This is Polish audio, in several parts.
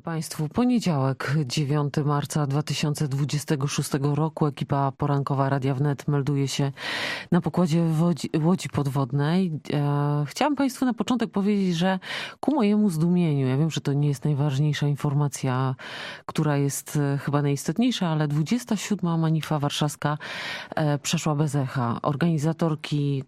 Państwu, poniedziałek, 9 marca 2026 roku. Ekipa porankowa Radia Wnet melduje się na pokładzie łodzi podwodnej. Chciałam Państwu na początek powiedzieć, że ku mojemu zdumieniu, ja wiem, że to nie jest najważniejsza informacja, która jest chyba najistotniejsza, ale 27. Manifa Warszawska przeszła bez echa. Organizatorki,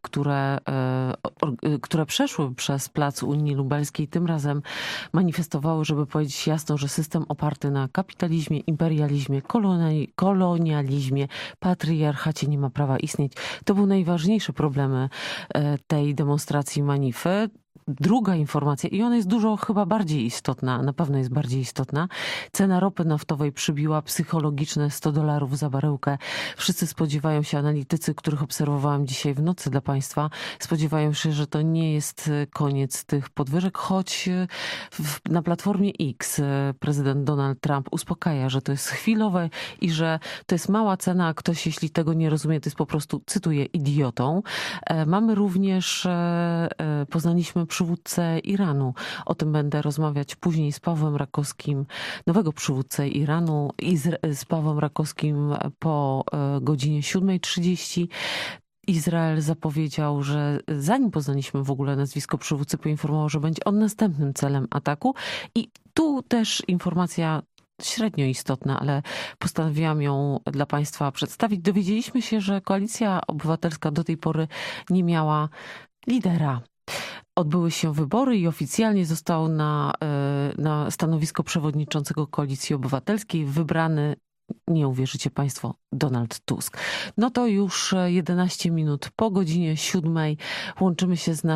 które przeszły przez plac Unii Lubelskiej, tym razem manifestowały, żeby powiedzieć jasno, że system oparty na kapitalizmie, imperializmie, kolonializmie, patriarchacie nie ma prawa istnieć. To były najważniejsze problemy tej demonstracji manify. Druga informacja, i ona jest dużo chyba bardziej istotna, na pewno jest bardziej istotna. Cena ropy naftowej przybiła psychologiczne $100 za baryłkę. Wszyscy spodziewają się, analitycy, których obserwowałam dzisiaj w nocy dla Państwa, spodziewają się, że to nie jest koniec tych podwyżek, choć na Platformie X prezydent Donald Trump uspokaja, że to jest chwilowe i że to jest mała cena, a ktoś, jeśli tego nie rozumie, to jest po prostu, cytuję, idiotą. Mamy również, poznaliśmy przywódcę Iranu. O tym będę rozmawiać później z Pawłem Rakowskim, nowego przywódcę Iranu, z Pawłem Rakowskim po godzinie 7:30. Izrael zapowiedział, że zanim poznaliśmy w ogóle nazwisko przywódcy, poinformował, że będzie on następnym celem ataku. I tu też informacja średnio istotna, ale postanowiłam ją dla Państwa przedstawić. Dowiedzieliśmy się, że Koalicja Obywatelska do tej pory nie miała lidera. Odbyły się wybory i oficjalnie został na stanowisko przewodniczącego Koalicji Obywatelskiej wybrany, nie uwierzycie Państwo, Donald Tusk. No to już 11 minut po godzinie 7 łączymy się z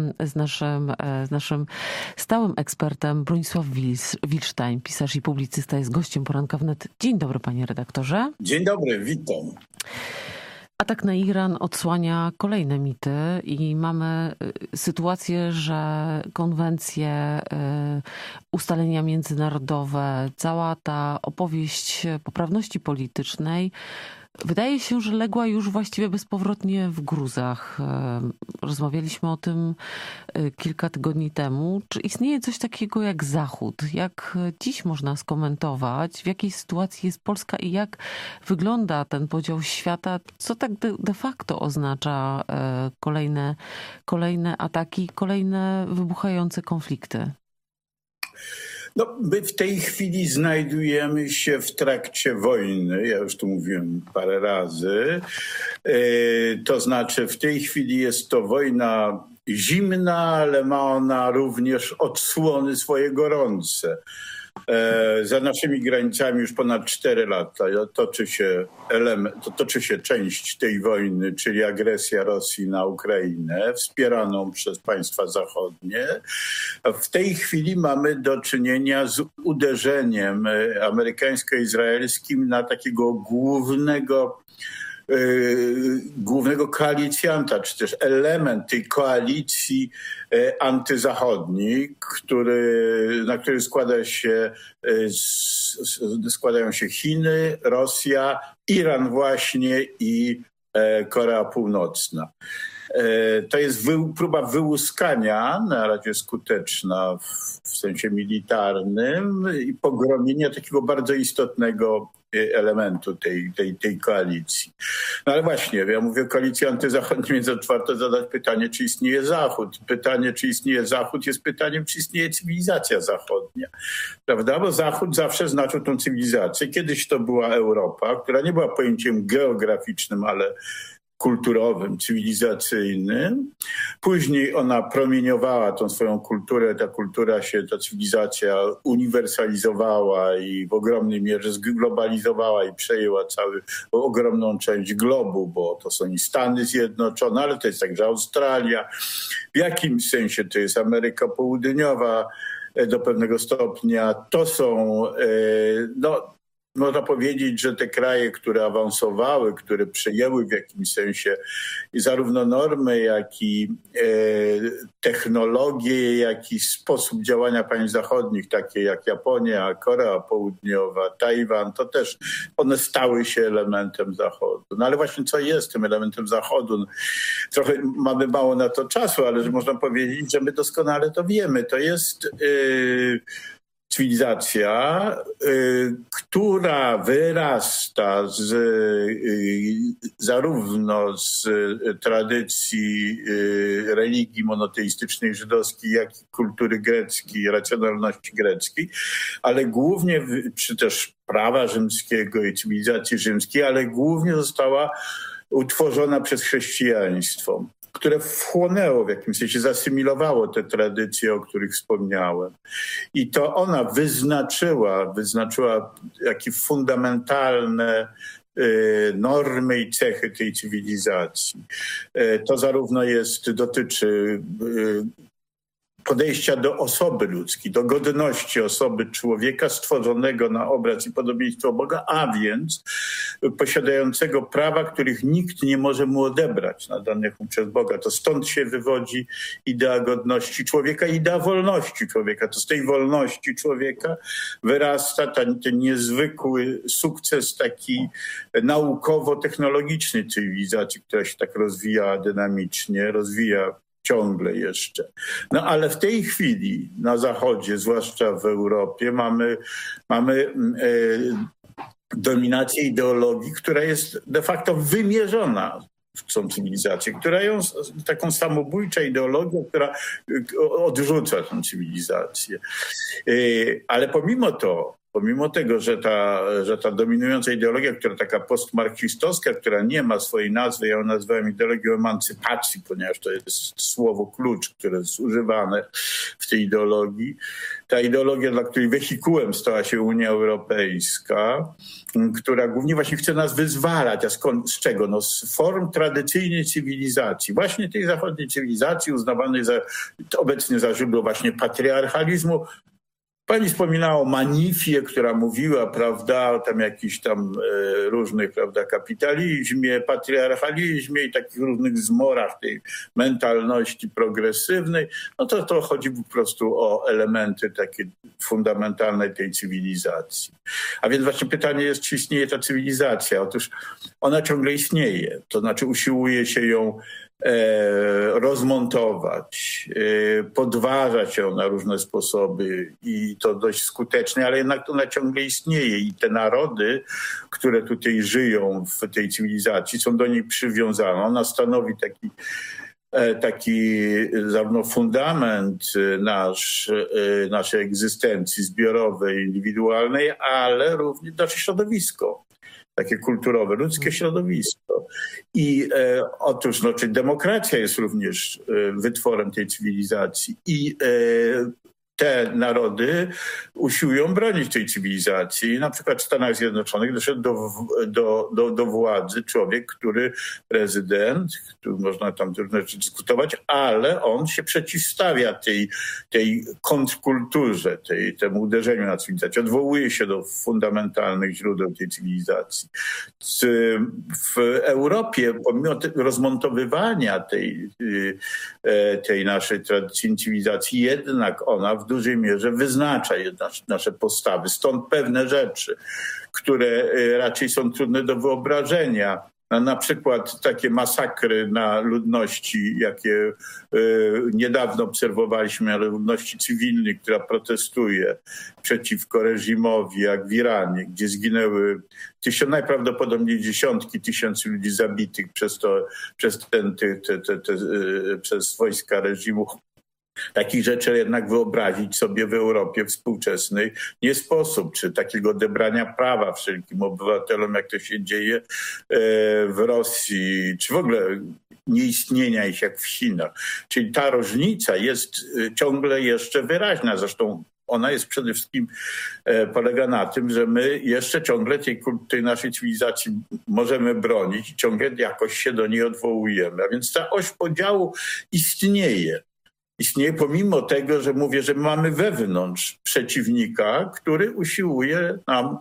naszym stałym ekspertem Bronisław Wilsztajn, pisarz i publicysta, jest gościem Poranka Wnet. Dzień dobry, panie redaktorze. Dzień dobry, witam. Atak na Iran odsłania kolejne mity i mamy sytuację, że konwencje, ustalenia międzynarodowe, cała ta opowieść poprawności politycznej wydaje się, że legła już właściwie bezpowrotnie w gruzach. Rozmawialiśmy o tym kilka tygodni temu. Czy istnieje coś takiego jak Zachód? Jak dziś można skomentować, w jakiej sytuacji jest Polska i jak wygląda ten podział świata? Co tak de facto oznacza kolejne ataki, kolejne wybuchające konflikty? No, my w tej chwili znajdujemy się w trakcie wojny. Ja już tu mówiłem parę razy. To znaczy w tej chwili jest to wojna zimna, ale ma ona również odsłony swoje gorące. Za naszymi granicami już ponad 4 lata toczy się część tej wojny, czyli agresja Rosji na Ukrainę, wspieraną przez państwa zachodnie. W tej chwili mamy do czynienia z uderzeniem amerykańsko-izraelskim na takiego głównego koalicjanta, czy też element tej koalicji antyzachodniej, na który składają się Chiny, Rosja, Iran właśnie i Korea Północna. To jest próba wyłuskania, na razie skuteczna w sensie militarnym, i pogromienia takiego bardzo istotnego elementu tej koalicji. No ale właśnie, ja mówię o koalicji antyzachodniej, więc warto zadać pytanie, czy istnieje Zachód. Pytanie, czy istnieje Zachód, jest pytaniem, czy istnieje cywilizacja zachodnia. Prawda? Bo Zachód zawsze znaczył tą cywilizację. Kiedyś to była Europa, która nie była pojęciem geograficznym, ale kulturowym, cywilizacyjnym. Później ona promieniowała tą swoją kulturę, ta cywilizacja uniwersalizowała i w ogromnej mierze zglobalizowała i przejęła ogromną część globu, bo to są i Stany Zjednoczone, ale to jest także Australia. W jakimś sensie to jest Ameryka Południowa do pewnego stopnia. To są, można powiedzieć, że te kraje, które awansowały, które przejęły w jakimś sensie zarówno normy, jak i technologie, jak i sposób działania państw zachodnich, takie jak Japonia, Korea Południowa, Tajwan, to też one stały się elementem Zachodu. No ale właśnie co jest tym elementem Zachodu? Trochę mamy mało na to czasu, ale że można powiedzieć, że my doskonale to wiemy. To jest cywilizacja, która wyrasta zarówno z tradycji religii monoteistycznej żydowskiej, jak i kultury greckiej, racjonalności greckiej, ale głównie, czy też prawa rzymskiego i cywilizacji rzymskiej, ale głównie została utworzona przez chrześcijaństwo, które wchłonęło w jakimś sensie, zasymilowało te tradycje, o których wspomniałem. I to ona wyznaczyła jakie fundamentalne normy i cechy tej cywilizacji. To zarówno dotyczy podejścia do osoby ludzkiej, do godności osoby człowieka stworzonego na obraz i podobieństwo Boga, a więc posiadającego prawa, których nikt nie może mu odebrać, nadanych mu przez Boga. To stąd się wywodzi idea godności człowieka, idea wolności człowieka. To z tej wolności człowieka wyrasta ten niezwykły sukces taki naukowo-technologiczny cywilizacji, która się tak rozwija dynamicznie, rozwija ciągle jeszcze. No ale w tej chwili na Zachodzie, zwłaszcza w Europie, mamy dominację ideologii, która jest de facto wymierzona w tą cywilizację, która ją, taką samobójcza ideologią, która odrzuca tę cywilizację. Ale pomimo tego, że ta dominująca ideologia, która taka postmarksistowska, która nie ma swojej nazwy, ja ją nazwałem ideologią emancypacji, ponieważ to jest słowo klucz, które jest używane w tej ideologii. Ta ideologia, dla której wehikułem stała się Unia Europejska, która głównie właśnie chce nas wyzwalać. A z czego? No z form tradycyjnej cywilizacji. Właśnie tej zachodniej cywilizacji uznawanej obecnie za źródło właśnie patriarchalizmu. Pani wspominała o Manifie, która mówiła, prawda, o tam jakichś tam różnych, prawda, kapitalizmie, patriarchalizmie i takich różnych zmorach tej mentalności progresywnej. No to chodzi po prostu o elementy takie fundamentalne tej cywilizacji. A więc właśnie pytanie jest, czy istnieje ta cywilizacja? Otóż ona ciągle istnieje, to znaczy usiłuje się ją rozmontować, podważać ją na różne sposoby i to dość skutecznie, ale jednak ona ciągle istnieje i te narody, które tutaj żyją w tej cywilizacji, są do niej przywiązane. Ona stanowi taki zarówno fundament naszej egzystencji zbiorowej, indywidualnej, ale również nasze środowisko. Takie kulturowe, ludzkie środowisko. I otóż, czyli demokracja jest również wytworem tej cywilizacji i te narody usiłują bronić tej cywilizacji. Na przykład w Stanach Zjednoczonych doszedł do władzy człowiek, prezydent, który można tam różne rzeczy dyskutować, ale on się przeciwstawia tej kontrkulturze, temu uderzeniu na cywilizację. Odwołuje się do fundamentalnych źródeł tej cywilizacji. W Europie, pomimo rozmontowywania tej naszej tradycyjnej cywilizacji, jednak ona w dużej mierze wyznacza nasze postawy. Stąd pewne rzeczy, które raczej są trudne do wyobrażenia. Na przykład takie masakry na ludności, jakie niedawno obserwowaliśmy, ale ludności cywilnej, która protestuje przeciwko reżimowi, jak w Iranie, gdzie zginęły najprawdopodobniej dziesiątki tysięcy ludzi zabitych przez wojska reżimu. Takich rzeczy jednak wyobrazić sobie w Europie współczesnej nie sposób, czy takiego odebrania prawa wszelkim obywatelom, jak to się dzieje w Rosji, czy w ogóle nieistnienia ich jak w Chinach. Czyli ta różnica jest ciągle jeszcze wyraźna. Zresztą ona jest przede wszystkim, polega na tym, że my jeszcze ciągle tej naszej cywilizacji możemy bronić i ciągle jakoś się do niej odwołujemy. A więc ta oś podziału istnieje. Istnieje pomimo tego, że mówię, że mamy wewnątrz przeciwnika, który usiłuje nam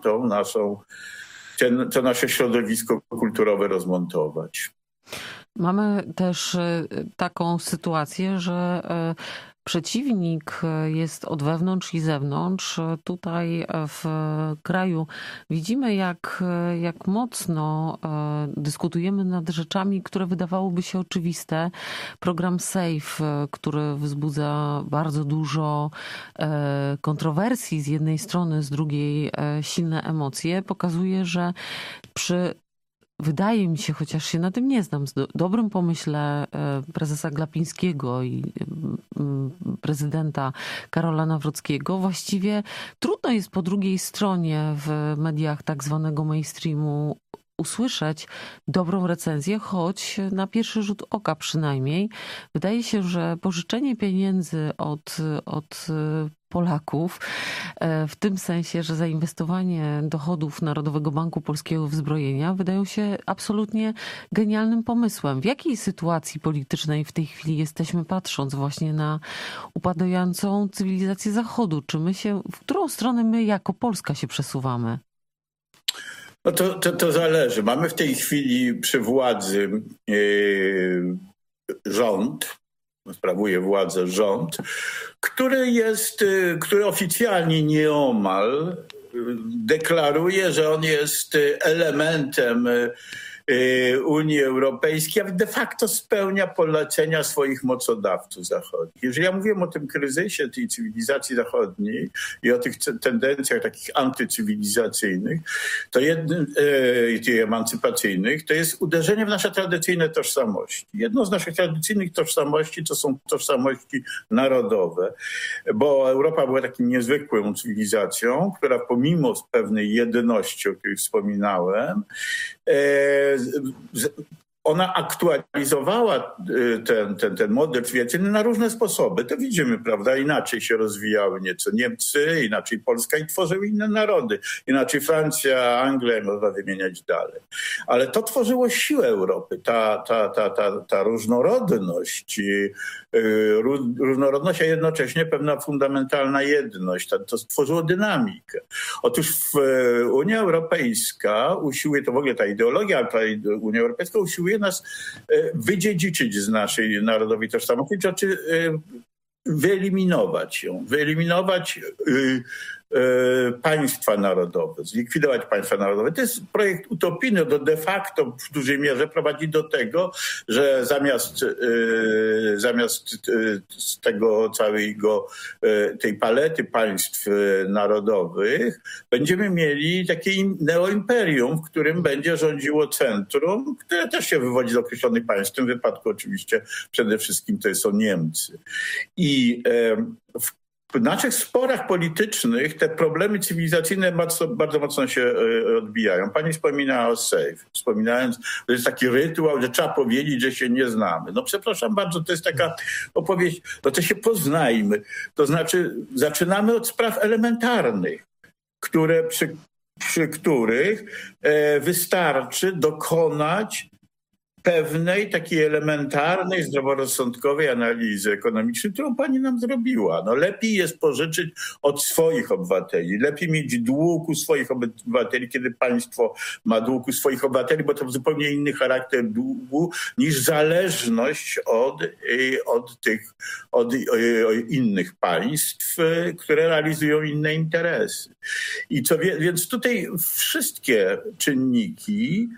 to nasze środowisko kulturowe rozmontować. Mamy też taką sytuację, że przeciwnik jest od wewnątrz i zewnątrz. Tutaj w kraju widzimy, jak mocno dyskutujemy nad rzeczami, które wydawałoby się oczywiste. Program SAFE, który wzbudza bardzo dużo kontrowersji z jednej strony, z drugiej silne emocje, pokazuje, że wydaje mi się, chociaż się na tym nie znam, z dobrym pomyśle prezesa Glapińskiego i prezydenta Karola Nawrockiego właściwie trudno jest po drugiej stronie w mediach tak zwanego mainstreamu usłyszeć dobrą recenzję, choć na pierwszy rzut oka przynajmniej wydaje się, że pożyczenie pieniędzy od Polaków, w tym sensie, że zainwestowanie dochodów Narodowego Banku Polskiego w zbrojenia wydają się absolutnie genialnym pomysłem. W jakiej sytuacji politycznej w tej chwili jesteśmy, patrząc właśnie na upadającą cywilizację Zachodu? W którą stronę my jako Polska się przesuwamy? No to zależy. Mamy w tej chwili przy władzy rząd, sprawuje władzę rząd, który oficjalnie nieomal deklaruje, że on jest elementem Unii Europejskiej, a de facto spełnia polecenia swoich mocodawców zachodnich. Jeżeli ja mówiłem o tym kryzysie tej cywilizacji zachodniej i o tych tendencjach takich antycywilizacyjnych, to i emancypacyjnych, to jest uderzenie w nasze tradycyjne tożsamości. Jedną z naszych tradycyjnych tożsamości to są tożsamości narodowe, bo Europa była takim niezwykłą cywilizacją, która pomimo pewnej jedności, o której wspominałem, ona aktualizowała ten model cywilizacyjny na różne sposoby. To widzimy, prawda? Inaczej się rozwijały nieco Niemcy, inaczej Polska i tworzyły inne narody. Inaczej Francja, Anglia, można wymieniać dalej. Ale to tworzyło siłę Europy. Ta różnorodność, różnorodność, a jednocześnie pewna fundamentalna jedność. To stworzyło dynamikę. Otóż Unia Europejska usiłuje, to w ogóle ta ideologia, Unia Europejska usiłuje nas wydziedziczyć z naszej narodowej tożsamości, znaczy wyeliminować ją, wyeliminować państwa narodowe, zlikwidować państwa narodowe. To jest projekt utopijny, to de facto w dużej mierze prowadzi do tego, że zamiast tego tej palety państw narodowych będziemy mieli takie neoimperium, w którym będzie rządziło centrum, które też się wywodzi z określonych państw. W tym wypadku oczywiście przede wszystkim to są Niemcy. I w naszych sporach politycznych te problemy cywilizacyjne bardzo mocno się odbijają. Pani wspominała o SAFE, wspominając, że jest taki rytuał, że trzeba powiedzieć, że się nie znamy. No przepraszam bardzo, to jest taka opowieść, no to się poznajmy. To znaczy zaczynamy od spraw elementarnych, przy których wystarczy dokonać pewnej takiej elementarnej, zdroworozsądkowej analizy ekonomicznej, którą pani nam zrobiła. No lepiej jest pożyczyć od swoich obywateli, lepiej mieć dług u swoich obywateli, kiedy państwo ma dług u swoich obywateli, bo to zupełnie inny charakter długu niż zależność od innych państw, które realizują inne interesy. Więc tutaj wszystkie czynniki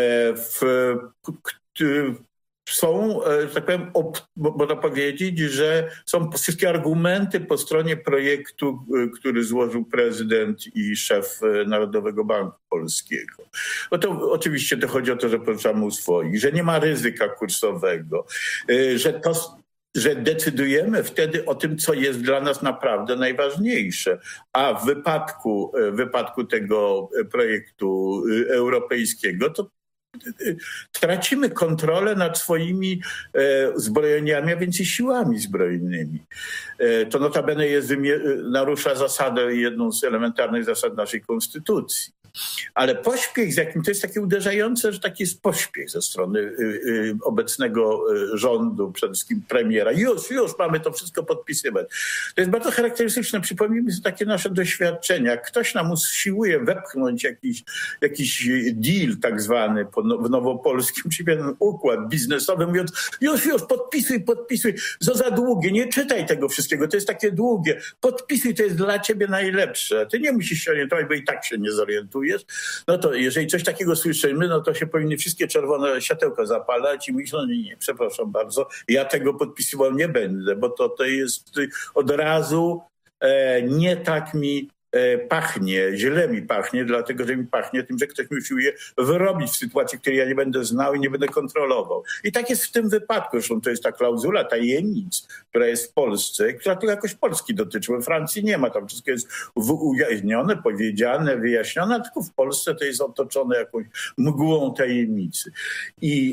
są, że tak powiem, można powiedzieć, że są wszystkie argumenty po stronie projektu, który złożył prezydent i szef Narodowego Banku Polskiego. No to oczywiście to chodzi o to, że pożyczamy u swoich, że nie ma ryzyka kursowego, że decydujemy wtedy o tym, co jest dla nas naprawdę najważniejsze. A w wypadku tego projektu europejskiego to tracimy kontrolę nad swoimi zbrojeniami, a więc i siłami zbrojnymi. To notabene narusza jedną z elementarnych zasad naszej konstytucji. Ale pośpiech, z jakim to jest takie uderzające, że taki jest pośpiech ze strony obecnego rządu, przede wszystkim premiera. Już mamy to wszystko podpisywać. To jest bardzo charakterystyczne. Przypomnijmy sobie takie nasze doświadczenia. Ktoś nam usiłuje wepchnąć jakiś deal tak zwany w Nowopolskim, czyli pewien układ biznesowy, mówiąc już, podpisuj, za długie, nie czytaj tego wszystkiego, to jest takie długie, podpisuj, to jest dla ciebie najlepsze. Ty nie musisz się orientować, bo i tak się nie zorientujesz. No to jeżeli coś takiego słyszymy, no to się powinny wszystkie czerwone światełka zapalać i mówić, no nie, przepraszam bardzo, ja tego podpisywał nie będę, bo to jest od razu nie tak mi pachnie, źle mi pachnie, dlatego że mi pachnie tym, że ktoś mi usiłuje wyrobić w sytuacji, której ja nie będę znał i nie będę kontrolował. I tak jest w tym wypadku. Zresztą to jest ta klauzula tajemnic, która jest w Polsce, która tylko jakoś Polski dotyczy. We Francji nie ma, tam wszystko jest ujawnione, powiedziane, wyjaśnione, tylko w Polsce to jest otoczone jakąś mgłą tajemnicy. I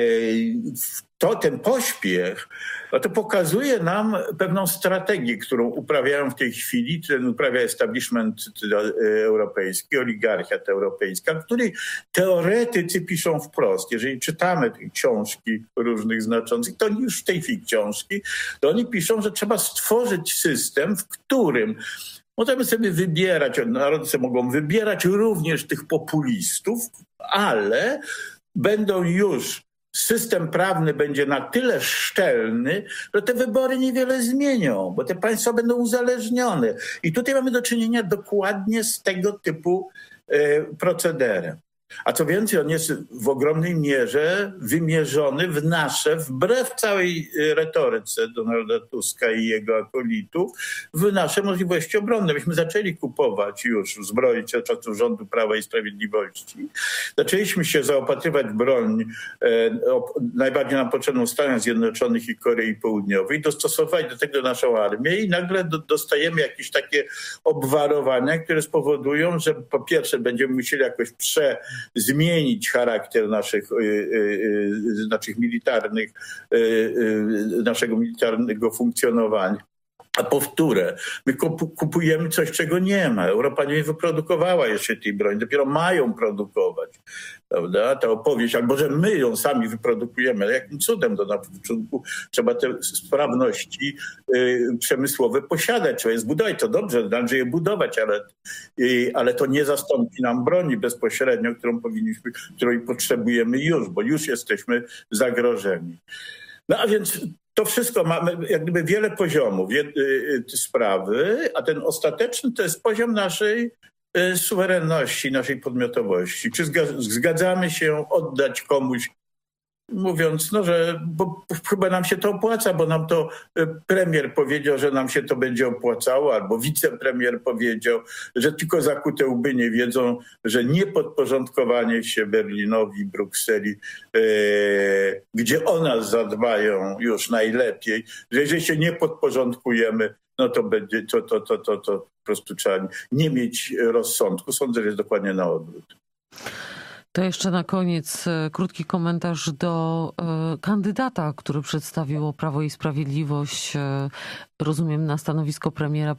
ten pośpiech, to pokazuje nam pewną strategię, którą uprawiają w tej chwili, którą uprawia establishment europejski, oligarchia europejska, której teoretycy piszą wprost. Jeżeli czytamy te książki różnych znaczących, to już w tej chwili książki, to oni piszą, że trzeba stworzyć system, w którym możemy sobie wybierać, narody sobie mogą wybierać również tych populistów, ale będą już system prawny będzie na tyle szczelny, że te wybory niewiele zmienią, bo te państwa będą uzależnione. I tutaj mamy do czynienia dokładnie z tego typu procederem. A co więcej, on jest w ogromnej mierze wymierzony w nasze, wbrew całej retoryce Donalda Tuska i jego akolitów, w nasze możliwości obronne. Myśmy zaczęli kupować już zbroić od czasów rządu Prawa i Sprawiedliwości. Zaczęliśmy się zaopatrywać w broń najbardziej nam potrzebną Stanów Zjednoczonych i Korei Południowej, dostosować do tego naszą armię i nagle dostajemy jakieś takie obwarowania, które spowodują, że po pierwsze będziemy musieli jakoś zmienić charakter naszego militarnego funkcjonowania. A powtórę, my kupujemy coś, czego nie ma. Europa nie wyprodukowała jeszcze tej broni, dopiero mają produkować. Prawda? Ta opowieść, albo że my ją sami wyprodukujemy, ale jakim cudem to na początku trzeba te sprawności przemysłowe posiadać, trzeba je zbudować. To dobrze, należy je budować, ale to nie zastąpi nam broni bezpośrednio, której potrzebujemy już, bo już jesteśmy zagrożeni. No a więc to wszystko mamy jak gdyby wiele poziomów sprawy, a ten ostateczny to jest poziom naszej suwerenności, naszej podmiotowości. Czy zgadzamy się oddać komuś, mówiąc, bo chyba nam się to opłaca, bo nam to premier powiedział, że nam się to będzie opłacało, albo wicepremier powiedział, że tylko zakute łby nie wiedzą, że niepodporządkowanie się Berlinowi, Brukseli, gdzie o nas zadbają już najlepiej, że jeżeli się nie podporządkujemy, no to będzie to po prostu trzeba nie mieć rozsądku. Sądzę, że jest dokładnie na odwrót. To jeszcze na koniec krótki komentarz do kandydata, który przedstawiło Prawo i Sprawiedliwość, rozumiem, na stanowisko premiera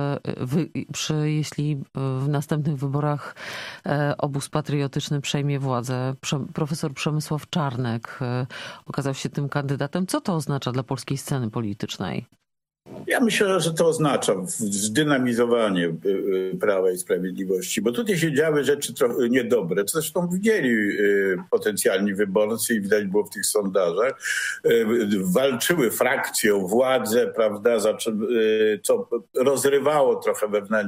jeśli w następnych wyborach obóz patriotyczny przejmie władzę. Profesor Przemysław Czarnek okazał się tym kandydatem. Co to oznacza dla polskiej sceny politycznej? Ja myślę, że to oznacza zdynamizowanie Prawa i Sprawiedliwości, bo tutaj się działy rzeczy trochę niedobre, co zresztą widzieli potencjalni wyborcy i widać było w tych sondażach. Walczyły frakcje o władzę, prawda, co rozrywało trochę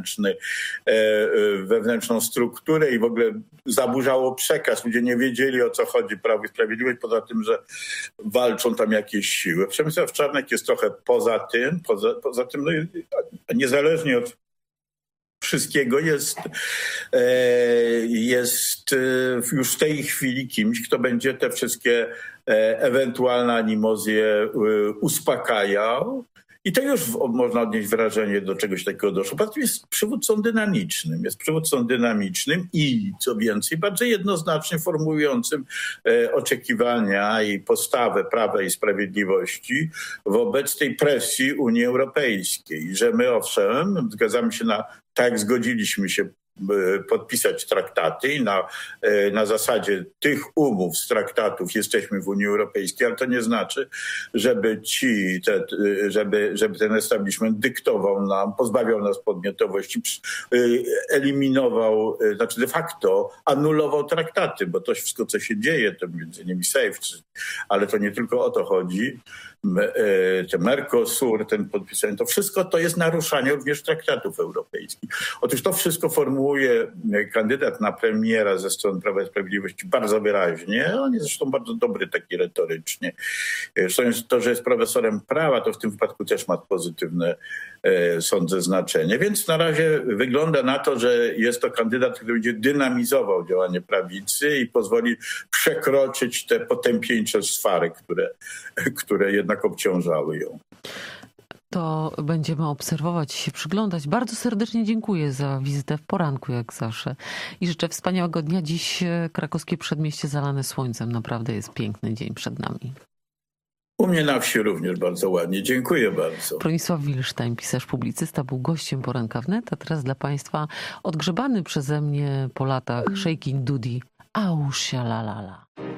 wewnętrzną strukturę i w ogóle zaburzało przekaz. Ludzie nie wiedzieli, o co chodzi Prawo i Sprawiedliwość, poza tym, że walczą tam jakieś siły. Przemysław Czarnek jest trochę poza tym, no, niezależnie od wszystkiego jest już w tej chwili kimś, kto będzie te wszystkie ewentualne animozje uspokajał. I to już można odnieść wrażenie, do czegoś takiego doszło. Po prostu jest przywódcą dynamicznym i co więcej, bardzo jednoznacznie formułującym oczekiwania i postawę Prawa i Sprawiedliwości wobec tej presji Unii Europejskiej. Że my owszem, zgadzamy się tak jak zgodziliśmy się podpisać traktaty i na zasadzie tych umów z traktatów jesteśmy w Unii Europejskiej, ale to nie znaczy, żeby żeby ten establishment dyktował nam, pozbawiał nas podmiotowości, eliminował, znaczy de facto anulował traktaty, bo to wszystko, co się dzieje, to między innymi SAFE, ale to nie tylko o to chodzi. Ten Mercosur, ten podpisanie, to wszystko to jest naruszanie również traktatów europejskich. Otóż to wszystko formułuje kandydat na premiera ze strony Prawa i Sprawiedliwości bardzo wyraźnie. On jest zresztą bardzo dobry taki retorycznie. Zresztą to, że jest profesorem prawa, to w tym wypadku też ma pozytywne, sądzę, znaczenie. Więc na razie wygląda na to, że jest to kandydat, który będzie dynamizował działanie prawicy i pozwoli przekroczyć te potępieńcze swary, które jednak obciążały ją. To będziemy obserwować i się przyglądać. Bardzo serdecznie dziękuję za wizytę w poranku, jak zawsze. I życzę wspaniałego dnia. Dziś krakowskie przedmieście zalane słońcem. Naprawdę jest piękny dzień przed nami. U mnie na wsi również bardzo ładnie. Dziękuję bardzo. Bronisław Wilsztajn, pisarz, publicysta, był gościem Poranka Wnet, a teraz dla Państwa odgrzebany przeze mnie po latach Shakin' Doody, Ausia la la la.